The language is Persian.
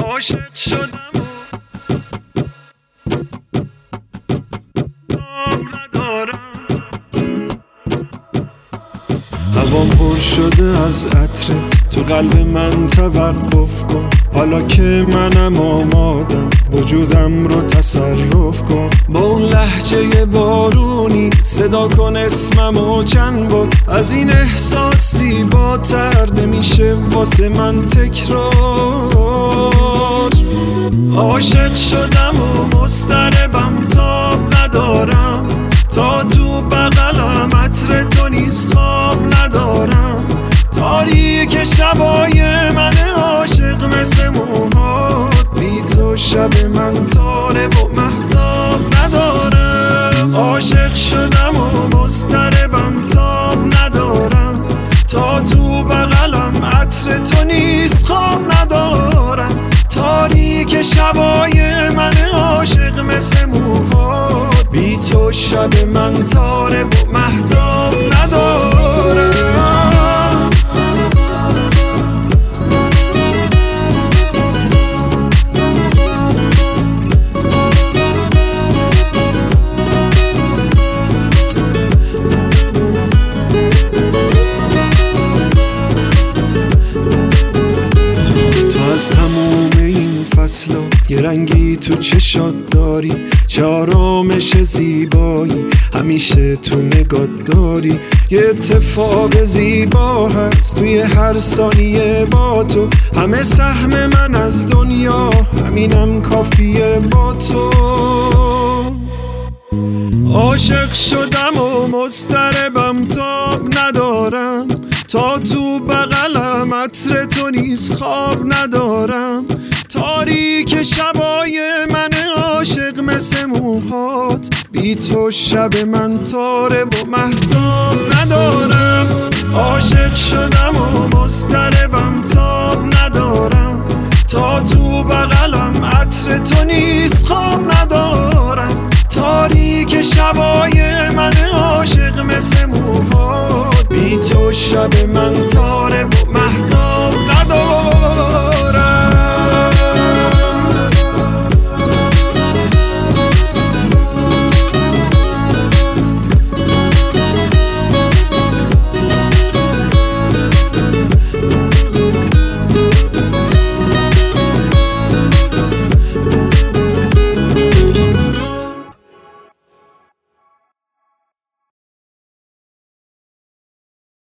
عاشق شدم و تاب ندارم. هوام پر شده از عطرت، تو قلب من توقف کن. حالا که منم آمادم، وجودم رو تصرف کن. با اون لهجه بارونی صدا کن اسممو چند بار. از این احساسی بالاتر نمیشه واسه من تکرار. عاشق شدم و مضطربم، تاب ندارم. تا تو بغلم عطر تو نیست خواب ندارم. تاریک شبای من عاشق مثل موهات، بی تو شب من تاره و مهتاب ندارم. عاشق شدم و مضطربم، تاب ندارم. تا تو بغلم عطر تو نیست خواب ندارم. تاریک شبای من عاشق مثل موهات، بی تو شب من تاره و مهتاب ندارم. از تموم این فصلا یه رنگی تو چشات داری، چه آرامش زیبایی همیشه تو نگات داری. یه اتفاق زیبا هست توی هر ثانیه با تو، همه سهم من از دنیا همینم کافیه با تو. عاشق شدم و مضطربم، تاب ندارم. تا تو بغلم عطر تو نیست خواب ندارم. تاریک شبای من عاشق مثل موهات، بی تو شب من تاره و مهتاب ندارم. عاشق شدم و مضطربم، تاب ندارم. تا تو بغلم عطر تو نیست خواب ندارم. تاریک شبای من عاشق مثل موهات، بی تو شب من